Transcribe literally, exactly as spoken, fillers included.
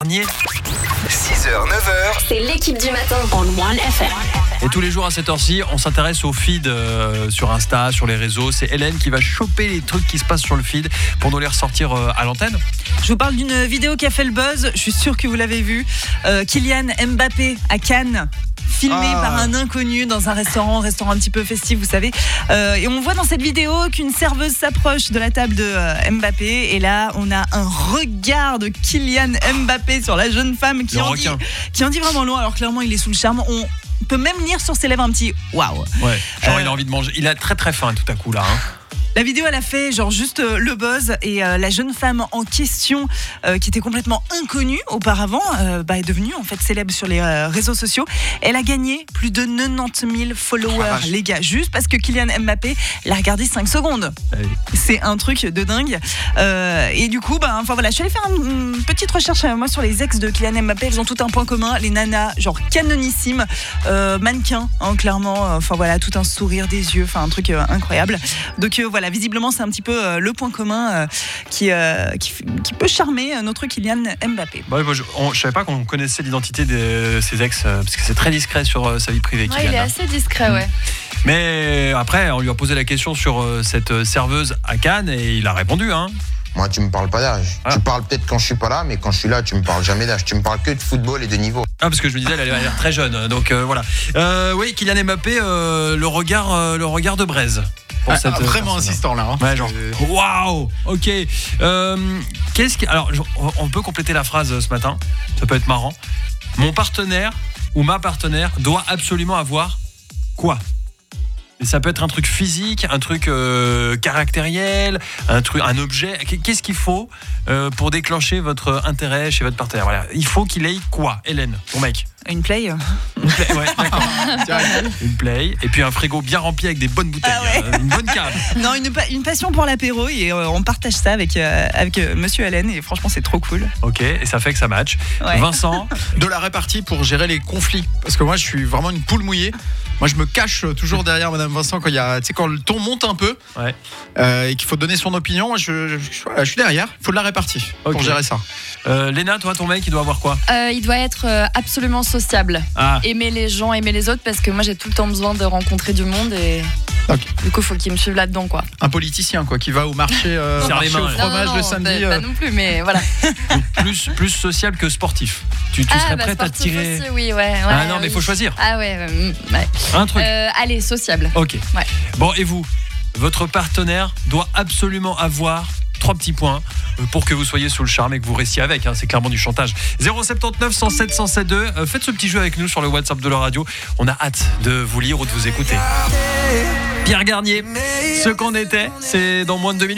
Garnier. six heures, neuf heures. C'est l'équipe du matin on One F M. Et tous les jours à cette heure-ci, on s'intéresse au feed euh, sur Insta, sur les réseaux. C'est Hélène qui va choper les trucs qui se passent sur le feed pour nous les ressortir euh, à l'antenne. Je vous parle d'une vidéo qui a fait le buzz, je suis sûre que vous l'avez vue. Euh, Kylian Mbappé à Cannes, filmé Ah. par un inconnu dans un restaurant, restaurant un petit peu festif, vous savez. Euh, et on voit dans cette vidéo qu'une serveuse s'approche de la table de euh, Mbappé. Et là, on a un regard de Kylian Mbappé sur la jeune femme qui, Le en dit, requin. qui en dit vraiment long. Alors clairement, il est sous le charme. On peut même lire sur ses lèvres un petit waouh. Ouais, genre Euh, il a envie de manger. Il a très très faim tout à coup là. Hein. La vidéo, elle a fait genre juste euh, le buzz et euh, la jeune femme en question, euh, qui était complètement inconnue auparavant, euh, bah, est devenue en fait célèbre sur les euh, réseaux sociaux. Elle a gagné plus de quatre-vingt-dix mille followers, Oh, vache. les gars, juste parce que Kylian Mbappé l'a regardé cinq secondes. Allez. C'est un truc de dingue. Euh, et du coup, bah, enfin voilà, je suis allée faire une, une petite recherche euh, moi sur les ex de Kylian Mbappé. Elles ont tout un point commun, les nanas, genre canonissimes, euh, mannequins, hein, clairement. Enfin voilà, tout un sourire, des yeux, enfin un truc euh, incroyable. Donc euh, voilà, visiblement c'est un petit peu euh, le point commun euh, qui, euh, qui qui peut charmer euh, notre Kylian Mbappé. Ouais, moi, je, on, je savais pas qu'on connaissait l'identité de ses ex euh, parce que c'est très discret sur euh, sa vie privée. Ouais, Kylian, il est hein. assez discret, ouais. Mais après, on lui a posé la question sur euh, cette euh, serveuse à Cannes et il a répondu. Hein. Moi, tu me parles pas d'âge. Ah. Tu parles peut-être quand je suis pas là, mais quand je suis là, tu me parles jamais d'âge. Tu me parles que de football et de niveau. Ah, parce que je me disais, elle a l'air très jeune. Donc euh, voilà. Euh, oui, Kylian Mbappé, euh, le regard, euh, le regard de braise. Pour Ah, cette, ah, euh, vraiment personne-là. insistant là. Hein. Ouais, genre, Euh, waouh, ok. Euh, qu'est-ce qui, alors, je- on peut compléter la phrase euh, ce matin. Ça peut être marrant. Mon partenaire ou ma partenaire doit absolument avoir quoi? Et ça peut être un truc physique, un truc euh, caractériel, un truc, un objet. Qu'est-ce qu'il faut euh, pour déclencher votre intérêt chez votre partenaire? Voilà, il faut qu'il ait quoi, Hélène, ton mec? Une play. Une play, ouais, d'accord. Une play et puis un frigo bien rempli avec des bonnes bouteilles, Ah ouais. euh, une bonne cave. Non, une, pa- une passion pour l'apéro et euh, on partage ça avec, euh, avec euh, Monsieur Allen et franchement c'est trop cool. Ok, et ça fait que ça match. Ouais. Vincent, De la répartie pour gérer les conflits. Parce que moi, je suis vraiment une poule mouillée. Moi, je me cache toujours derrière Madame Vincent quand il y a, tu sais, quand le ton monte un peu ouais. euh, et qu'il faut donner son opinion. Moi, je, je, je- voilà, je suis derrière. Il faut de la répartie Ok. pour gérer ça. Euh, Léna, toi, ton mec, il doit avoir quoi? Euh, il doit être euh, absolument sociable. Ah, Aimer les gens, aimer les autres, parce que moi j'ai tout le temps besoin de rencontrer du monde et Ok. du coup, il faut qu'il me suive là-dedans, quoi. Un politicien, quoi, qui va au marché, euh, Serre au, les marché mains, au ouais. fromage non, non, le non, samedi. pas, euh, pas non plus, mais voilà. plus, plus sociable que sportif. Tu, tu ah, serais bah, prête à sportif tirer. aussi, oui, ouais. ouais Ah non, mais il oui. faut choisir. Ah ouais, euh, ouais. Un truc. Euh, allez, sociable. Ok. Ouais. Bon, et vous? Votre partenaire doit absolument avoir trois petits points euh, pour que vous soyez sous le charme et que vous restiez avec. Hein, c'est clairement du chantage. zéro sept neuf, cent sept, cent sept deux. Euh, faites ce petit jeu avec nous sur le WhatsApp de la radio. On a hâte de vous lire ou de vous écouter. Pierre Garnier, ce qu'on était, c'est dans moins de deux minutes.